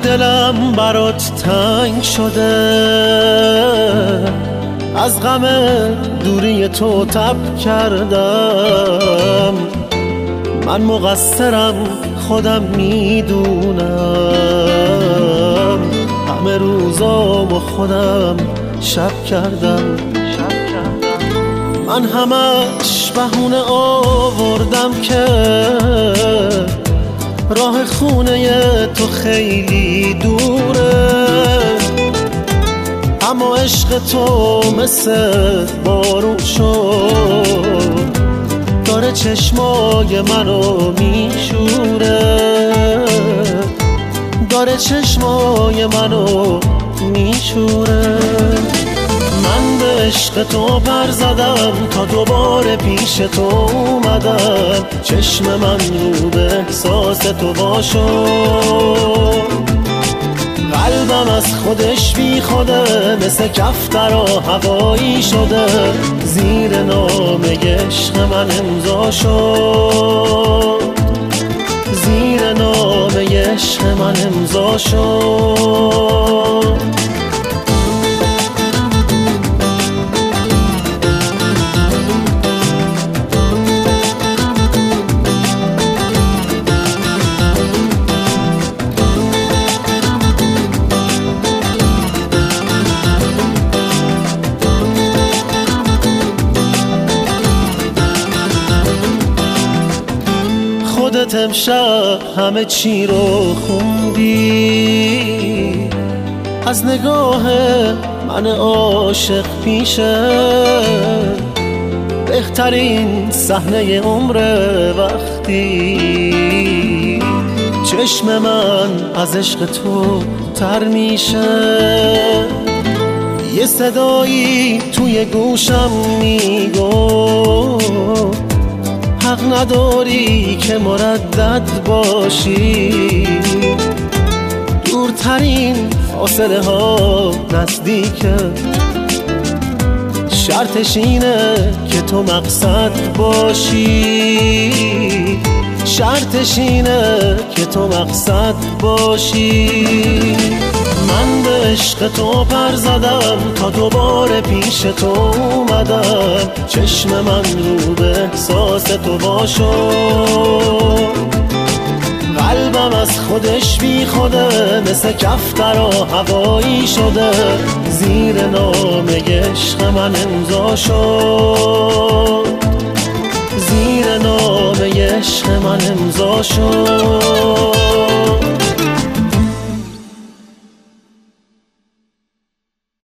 دلم برات تنگ شده، از غم دوری تو تب کردم. من مقصرم خودم میدونم، همه روزامو خودم شب کردم. من همش بهونه آوردم که راه خونه تو خیلی دوره، اما عشق تو مثل بارون شد، داره چشمای منو میشوره، داره چشمای منو میشوره. من به عشق تو پر زدم تا دوباره پیش تو اومدم، چشم من رو به احساس تو باشو، قلبم از خودش بی خوده، مثل کفتر و هوایی شده، زیر نامه عشق من امضا شد، زیر نامه عشق من امضا شد. خودت امشب همه چی رو خوندی، از نگاه من عاشق پیشه، بهترین صحنه عمر وقتی چشم من از عشق تو تر میشه. یه صدایی توی گوشم میگو حق نداری که مردد باشی، دورترین فاصله ها نزدیکه، شرطش اینه که تو مقصد باشی، شرطش اینه که تو مقصد باشی. من به عشق تو پر زدم تا دوباره پیش تو اومدم، چشم من رو به احساس تو باشو، قلبم از خودش بی خوده، مثل کفتر و هوایی شده، زیر نامه عشق من امضا شد، زیر نامه عشق من امضا شد.